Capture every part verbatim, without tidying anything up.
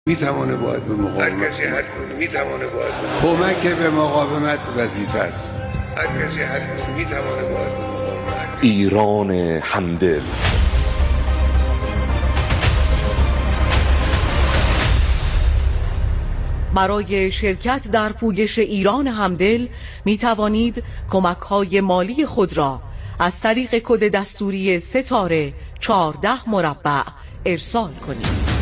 میتوانه باید به مقاومت هر کسی هر کدوم میتوانه باید کمک به مقاومت وظیفه است. هر کسی هر کدوم میتوانه باید به مقاومت. ایران همدل. برای شرکت در پویش ایران همدل می توانید کمک‌های مالی خود را از طریق کد دستوری ستاره چهارده مربع ارسال کنید.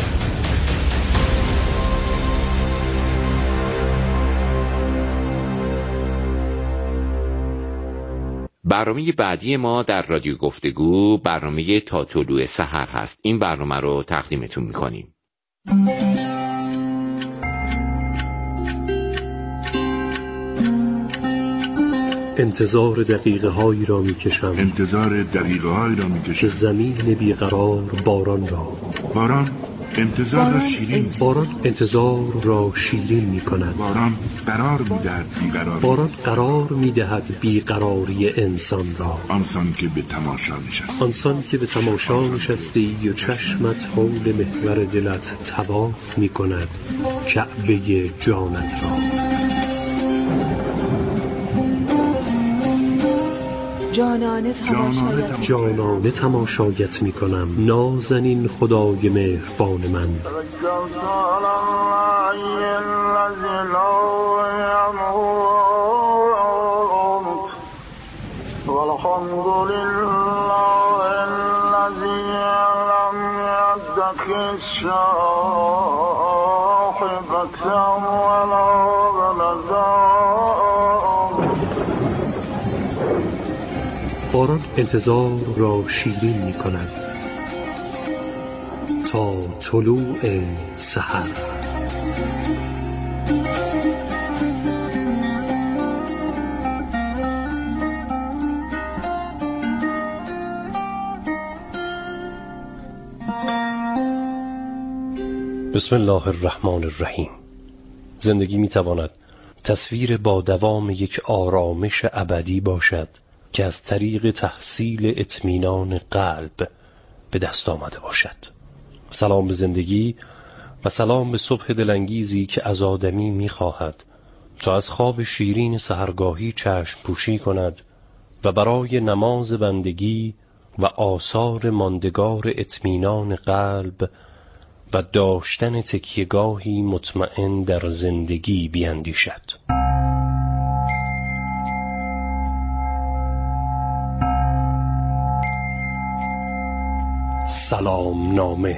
برنامه بعدی ما در رادیو گفتگو برنامه تا طلوع سحر هست. این برنامه رو تقدیمتون میکنیم. انتظار دقیقه هایی را می کشم انتظار دقیقه هایی را می کشم که زمین بیقرار باران را باران انتظار را شیرین باران انتظار را شیرین می کند. باران قرار می دهد بیقراری باران قرار می دهد بیقراری انسان را. آنسان که به تماشا نشستی آنسان که به تماشا نشستی و چشمت حول محور دلت طواف می کند کعبه جانت را. جانانه تماشایت, جانانه تماشایت می کنم نازنین خدای مهربان من. باران انتظار را شیرین می کند تا طلوع سحر. بسم الله الرحمن الرحیم. زندگی می تواند تصویر با دوام یک آرامش ابدی باشد که از طریق تحصیل اطمینان قلب به دست آمده باشد. سلام به زندگی و سلام به صبح دلانگیزی که از آدمی می‌خواهد تا از خواب شیرین سحرگاهی چشم پوشی کند و برای نماز بندگی و آثار ماندگار اطمینان قلب و داشتن تکیه‌گاهی مطمئن در زندگی بیندیشد. سلام نامه.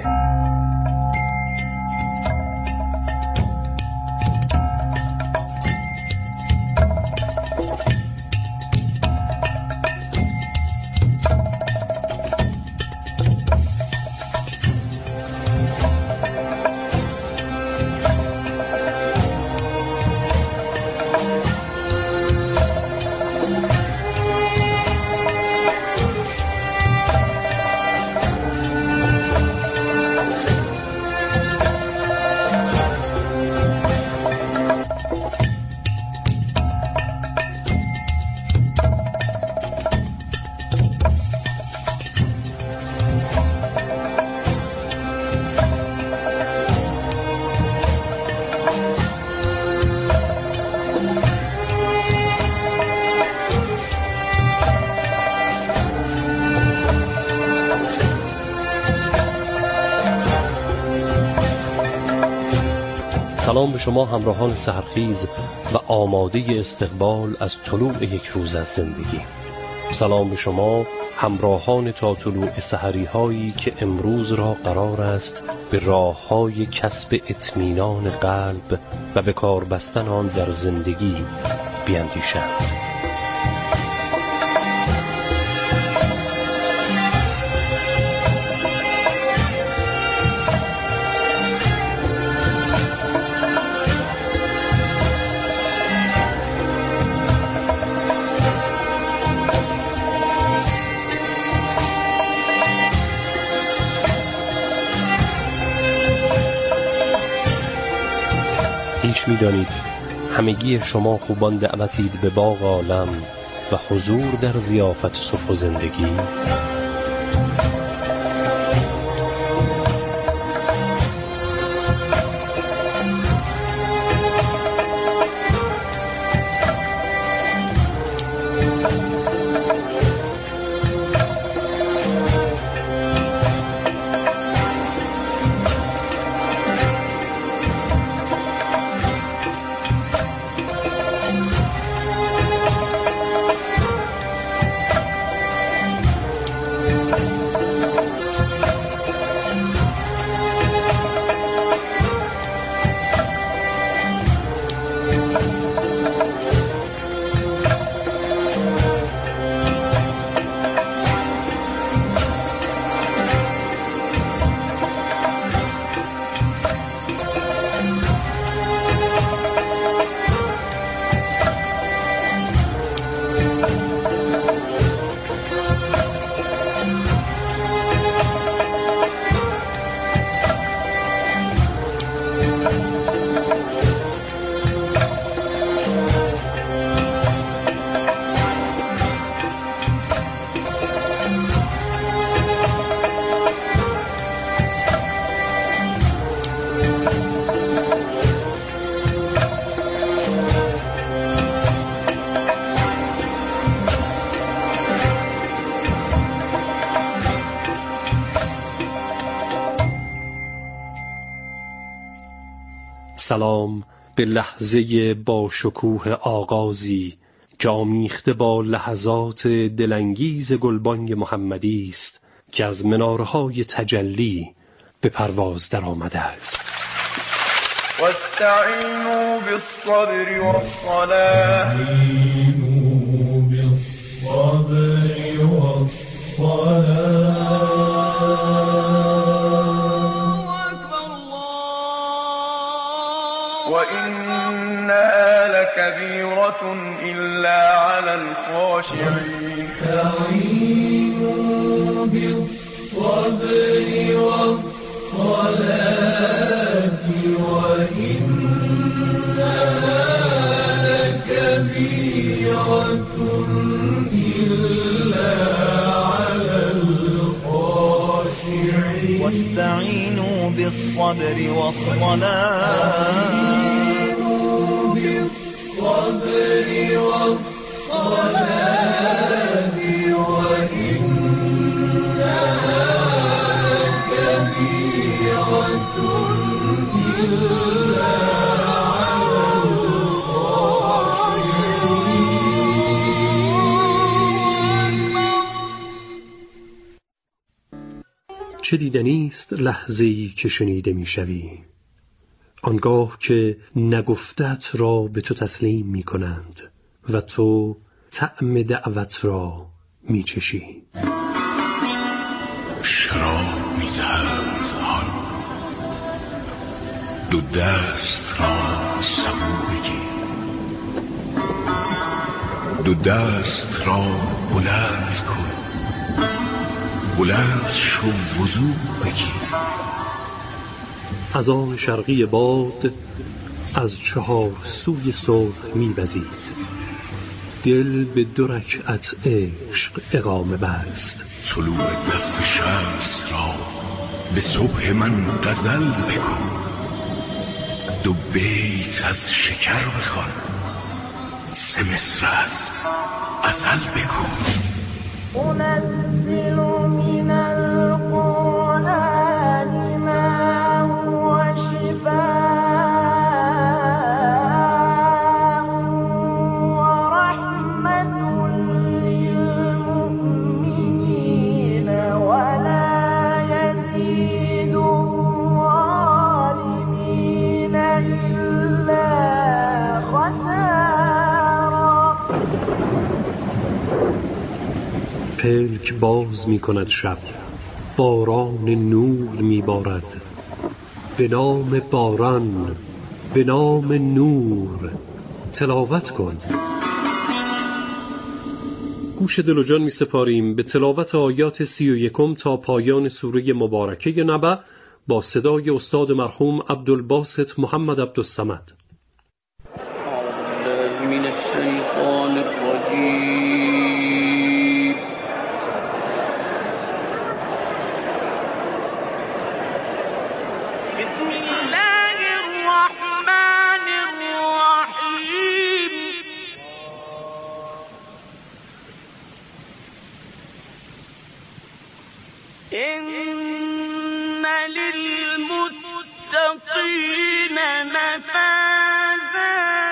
سلام به شما همراهان سحرخیز و آماده استقبال از طلوع یک روز از زندگی. سلام به شما همراهان تا طلوع سحری هایی که امروز را قرار است به راه های کسب اطمینان قلب و به کار بستن آن در زندگی بیندیشند. هیچ می‌دانید همگی شما خوبان دعوتید به باغ عالم و حضور در ضیافت صبح و زندگی. سلام به لحظه با شکوه آغازی که آمیخته با لحظات دلانگیز گلبانگ محمدی است که از منارهای تجلی به پرواز در آمده است. واستعینوا بالصبر والصلاة بالصبر وإنها لكبيرة إلا على الخاشعين. استعينوا بالصبر والصلاة وإنها لكبيرة إلا على الخاشعين. واستعينوا بالصبر والصلاة بالصبر والصلاة وإنها لكبيرة إلا على الخاشعين. چه دیدنی است لحظه‌ای که شنیده می‌شوی، آنگاه که نگفتت را به تو تسلیم می کنند و تو طعم دعوت را می چشی. شراب می دهند آن دو دست را سبو بگیر، دو دست را بلند کن، بلند شو وضو بگیر. از آن شرقی باد از چهار سوی صبح می‌وزید، دل به دو رکعت عشق اقامه بست. طلوع دف شمس را به صبح من غزل بگو، دو بیت از شکر بخوان، سه مصر از غزل بگو. انزل من القرآن ما هو شفاء ورحمة للمؤمنين ولا يزيد الظالمين إلا خسارا. پلک باز می کند شب، باران نور می بارد، به نام باران، به نام نور تلاوت کن. گوش دل و جان می سپاریم به تلاوت آیات سی و یکم تا پایان سوره مبارکه نبأ با صدای استاد مرحوم عبدالباسط محمد عبدالصمد. من الشیطان الرجیم. بسم الله الرحمن الرحیم. إن للمتقين مفازا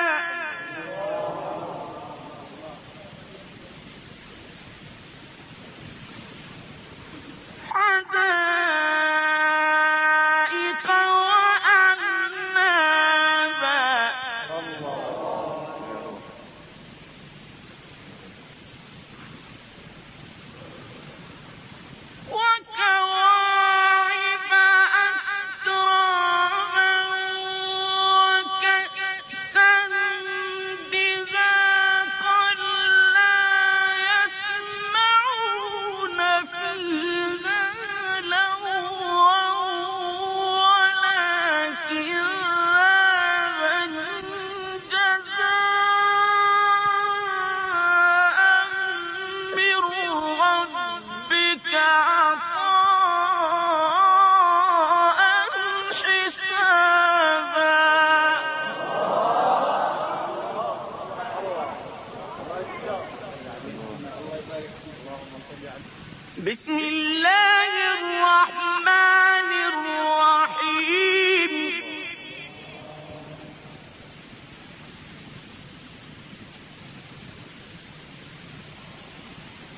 حدائق وأعنابا وكواعب أترابا وكأسا دهاقا لا يسمعون فيها لغوا ولا كذابا جزاء من ربك عطاء حسابا. بسم الله الرحمن الرحيم.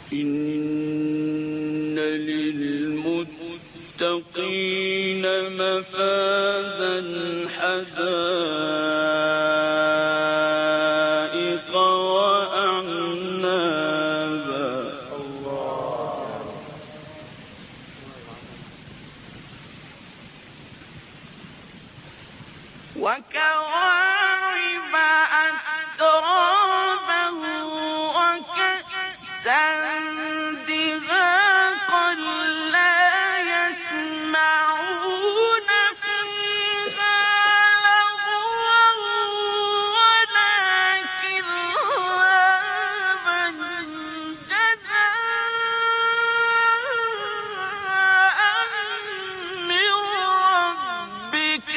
إن للمتقين مفازا حدائق وأعنابا وكواعب أترابا وكأسا دهاقا لا يسمعون فيها لغوا ولا كذابا جزاء من ربك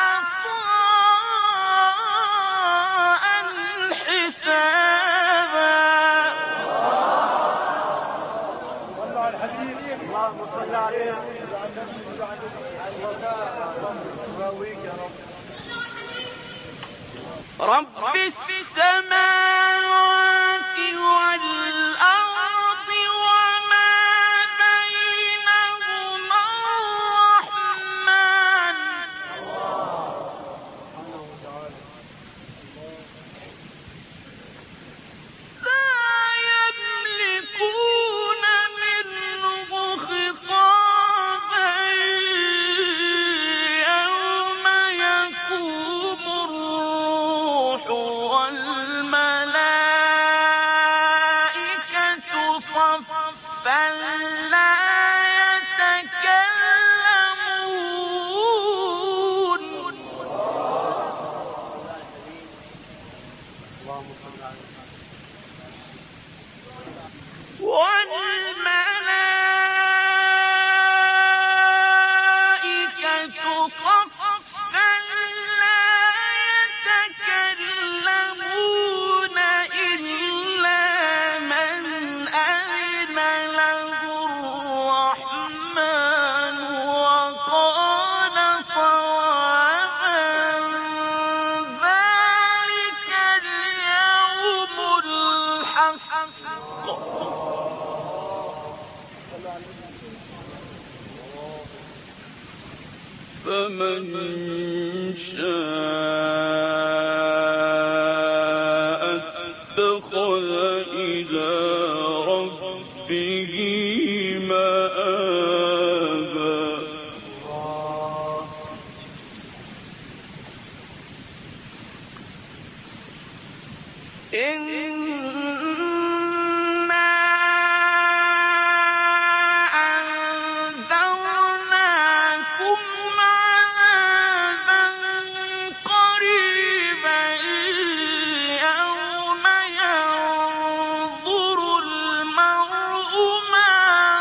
عطاء حسابا. اللهم صل عليه رب السماوات والأرض وما بينهما الرحمن لا يملكون منه خطابا يوم يقوم الروح والملائكة صفا لا يتكلمون والملائكة صفا لا يتكلمون إلا من أذن له الرحمن وقال صوابا. ذلك اليوم الحق فمن شاء اتخذ إلى ربه مآبا. إنا أنذرناكم عذابا قريبا يوم ينظر المرء ما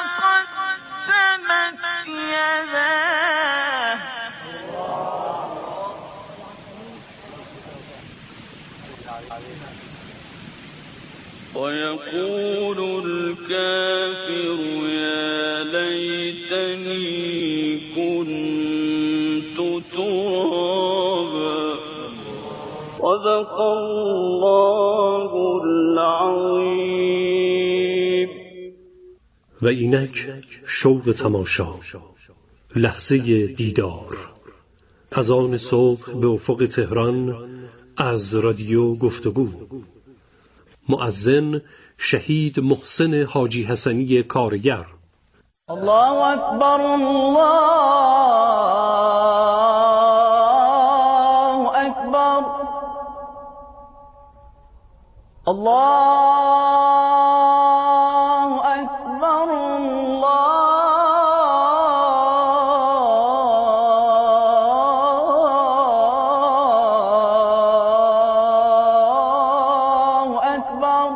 قدمت يداه ويقول الكافر يا ليتني كنت ترابا. صدق الله العظيم. و اینک شوق تماشا، لحظه دیدار، از آن صبح به افق تهران از رادیو گفتگو. مؤذن شهید محسن حاجی حسنی کارگر. الله اکبر الله اکبر الله اکبر الله اکبر.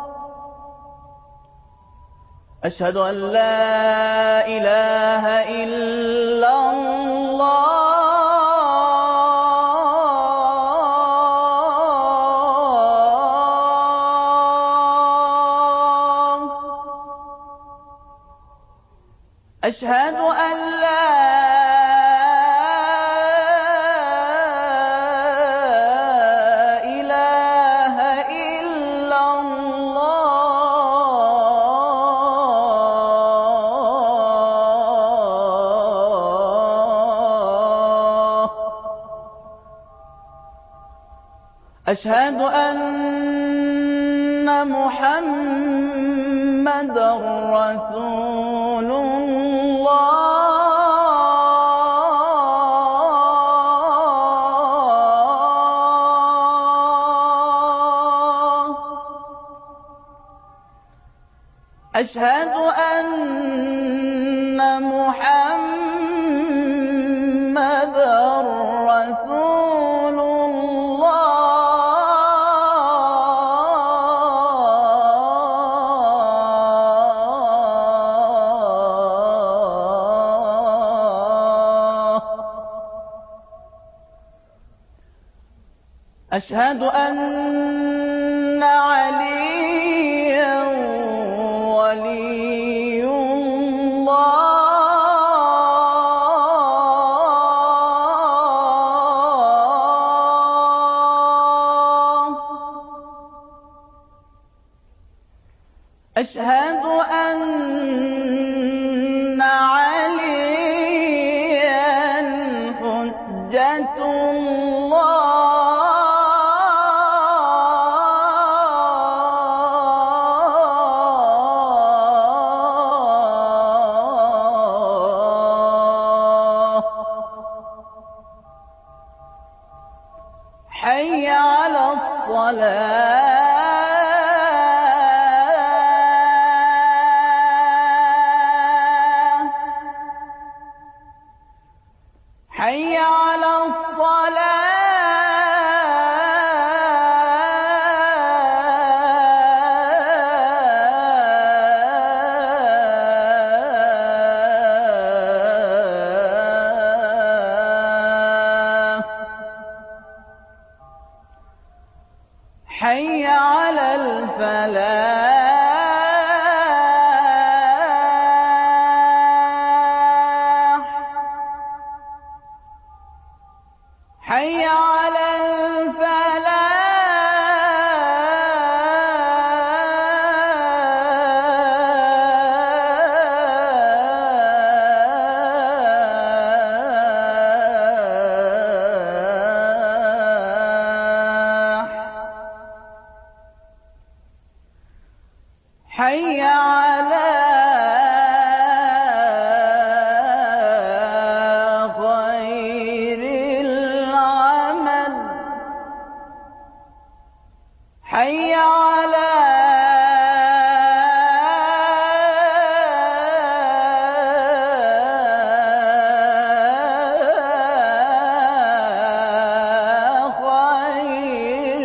أشهد أن لا إله إلا الله. أشهد أن لا إله إلا الله. أشهد أن محمدًا رسول الله. أشهد أن محمدًا رسول الله. أشهد أن عليا ولي الله. أشهد أن عليا حجة الله. حي على الصلاة. حي على الصلاة. حي على الفلاح. حي على الفلاح. حي على خير العمل. حي على خير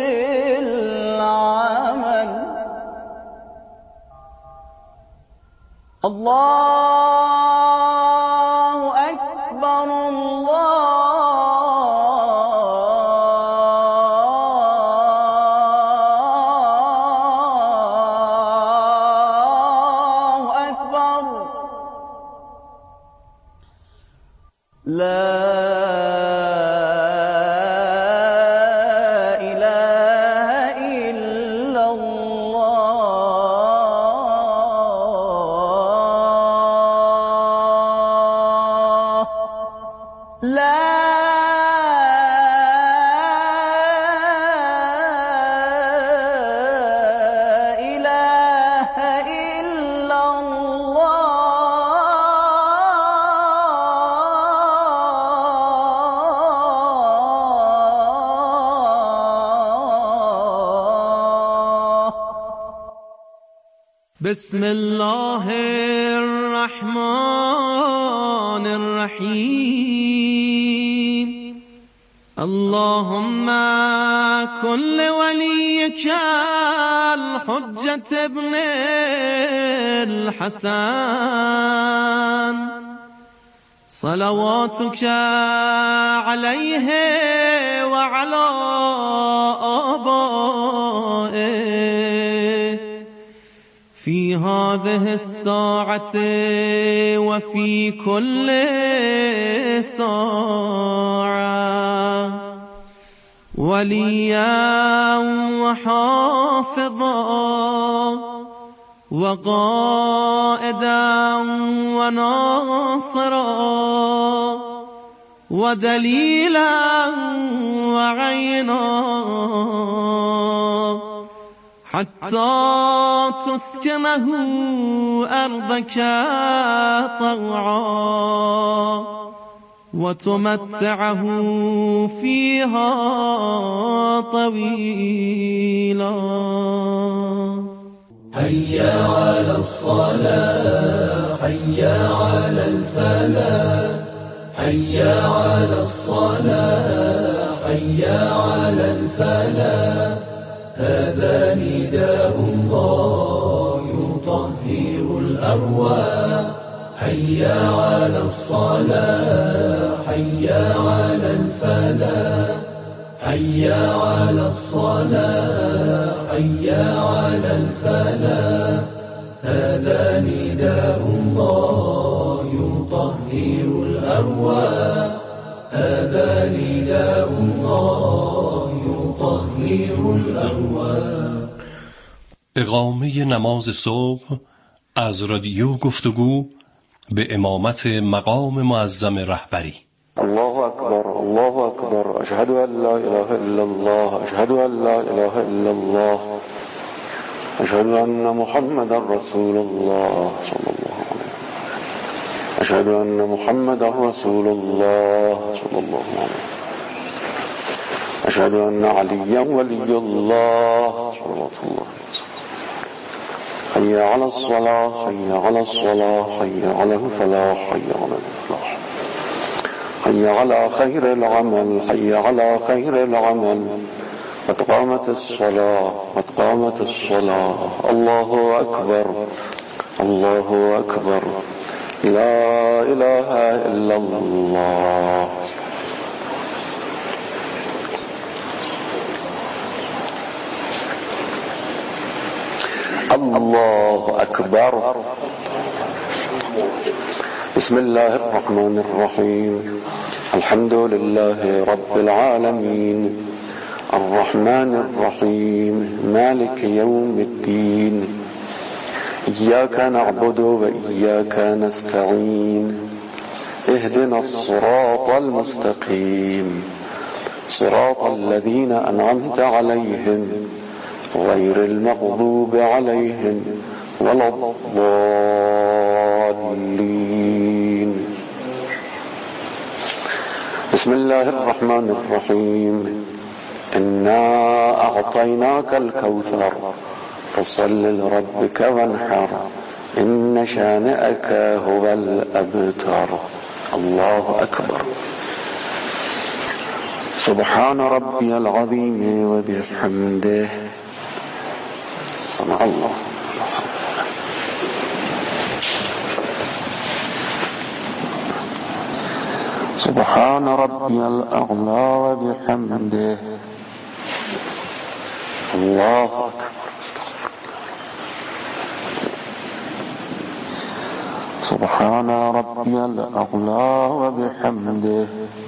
العمل. الله أكبر. الله أكبر. لا إله إلا الله. لا إله إلا الله. بسم الله الرحمن الرحيم. اللهم كن لوليك الحجة ابن الحسن صلواتك عليه وعلى آبائه في هذه الساعة وفي كل ساعة وليا وحافظا وقائدا وناصرا ودليلا وعينا حتى تسكنه أرضك طوعا وتمتعه فيها طويلا. حي على الصلاة حي على الفلاح حي على الصلاة حي على الفلاح هذا نداء الله يطهر الأرواح حي على الصلاة حي على الفلاح حي على الصلاة حي على الفلاح هذا نداء الله يطهر الأرواح هذا نداء الله يطهر الأرواح. اقامه نماز صبح از رادیو گفتگو به امامت مقام معظم رهبری. الله أكبر الله أكبر أشهد أن لا إله إلا الله أشهد أن لا إله إلا الله أشهد أن محمد رسول الله صلى الله عليه وسلم أشهد أن محمد رسول الله صلى الله عليه وسلم أشهد أن عليا ولي الله صلى الله عليه وسلم. حي على الصلاة حي على الصلاة حي على الفلاح حي على الفلاح حي على خير العمل حي على خير العمل قد قامت الصلاة قد قامت الصلاة. الله أكبر الله أكبر لا إله إلا الله. الله أكبر. بسم الله الرحمن الرحيم الحمد لله رب العالمين الرحمن الرحيم مالك يوم الدين إياك نعبد وإياك نستعين اهدنا الصراط المستقيم صراط الذين أنعمت عليهم غير المغضوب عليهم ولا الضالين. بسم الله الرحمن الرحيم إنا أعطيناك الكوثر فصل لربك وانحر إن شانئك هو الأبتر. الله أكبر. سبحان ربي العظيم وبحمده سمع الله. سبحان ربي الأعلى وبحمده. الله أكبر. سبحان ربي الأعلى وبحمده.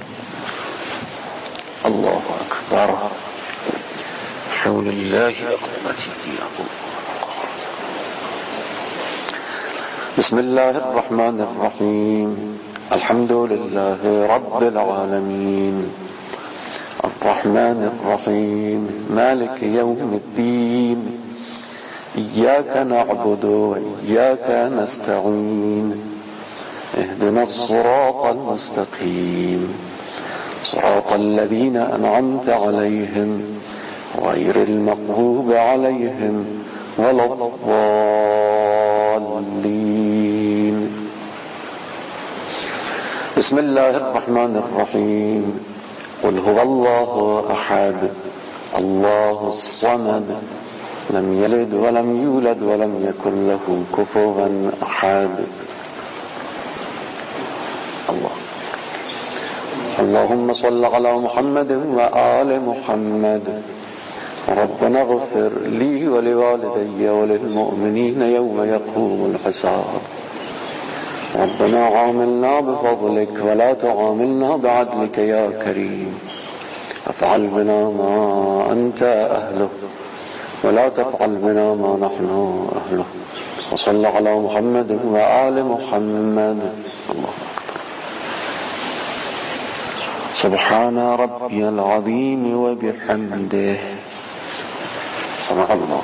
الله أكبر. حول الله قوتي. بسم الله الرحمن الرحيم الحمد لله رب العالمين الرحمن الرحيم مالك يوم الدين إياك نعبد وإياك نستعين اهدنا الصراط المستقيم صراط الذين أنعمت عليهم غير المغضوب عليهم ولا الضالين. بسم الله الرحمن الرحيم قل هو الله أحد الله الصمد لم يلد ولم يولد ولم يكن له كفوا أحد. الله. اللهم صل على محمد وآل محمد. ربنا اغفر لي ولوالدي وللمؤمنين يوم يقوم الحساب. ربنا عاملنا بفضلك ولا تعاملنا بعدلك يا كريم. افعل بنا ما أنت أهله ولا تفعل بنا ما نحن أهله. وصل على محمد وآل محمد. الله أكبر. سبحان ربي العظيم وبحمده صدق الله.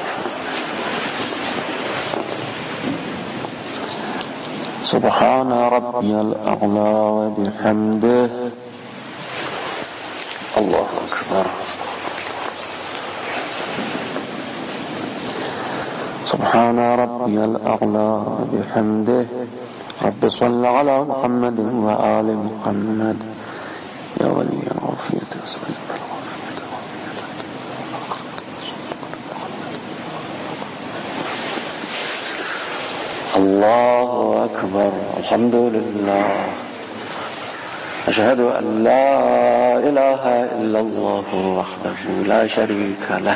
سبحان ربي الأعلى وبحمده. الله أكبر. سبحان ربي الأعلى وبحمده. رب صل على محمد وآل محمد. يا ولي العافية أسألك العافية. الله أكبر. الحمد لله. أشهد أن لا إله إلا الله وحده لا شريك له،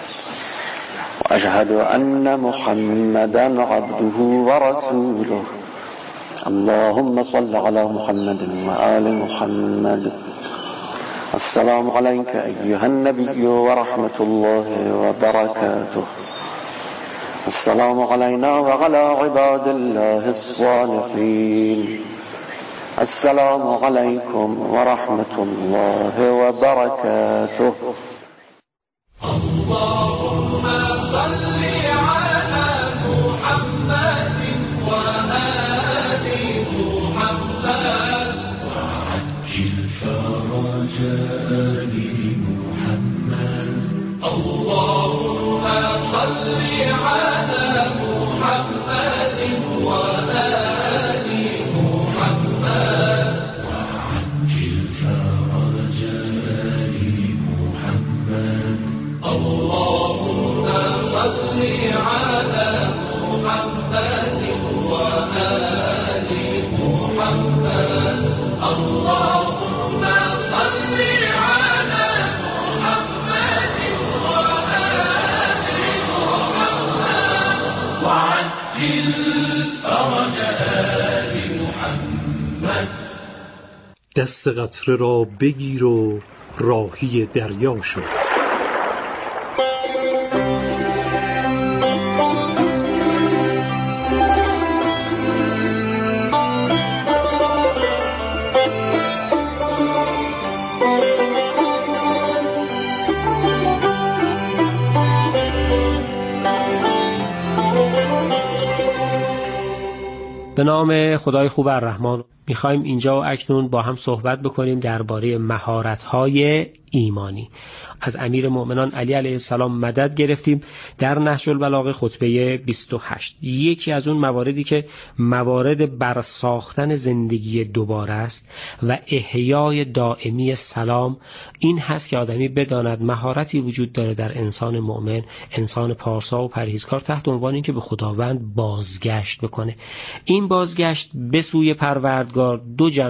وأشهد أن محمدا عبده ورسوله. اللهم صل على محمد وآل محمد. السلام عليك أيها النبي ورحمة الله وبركاته. السلام علينا وعلى عباد الله الصالحين. السلام عليكم ورحمة الله وبركاته. اللهم صل على محمد وآل محمد وعجل فرج آل محمد. اللهم صل على محمد وآل محمد وعجل فرج آل محمد. اللهم صل على محمد وآل محمد. اللهم صل على محمد وآل محمد وعجل فرج آل محمد. دست قطره را بگیر و راهی دریا شو. به نام خدای خوب الرحمن. میخوایم اینجا و اکنون با هم صحبت بکنیم درباره مهارت‌های ایمانی. از امیر مؤمنان علی علیه السلام مدد گرفتیم در نهج البلاغه خطبه بیست و هشت. یکی از اون مواردی که موارد برساختن زندگی دوباره است و احیای دائمی سلام این هست که آدمی بداند مهارتی وجود داره در انسان مؤمن، انسان پارسا و پرهیزکار، تحت عنوان این که به خداوند بازگشت بکنه. این بازگشت به سوی پروردگار دو جنبه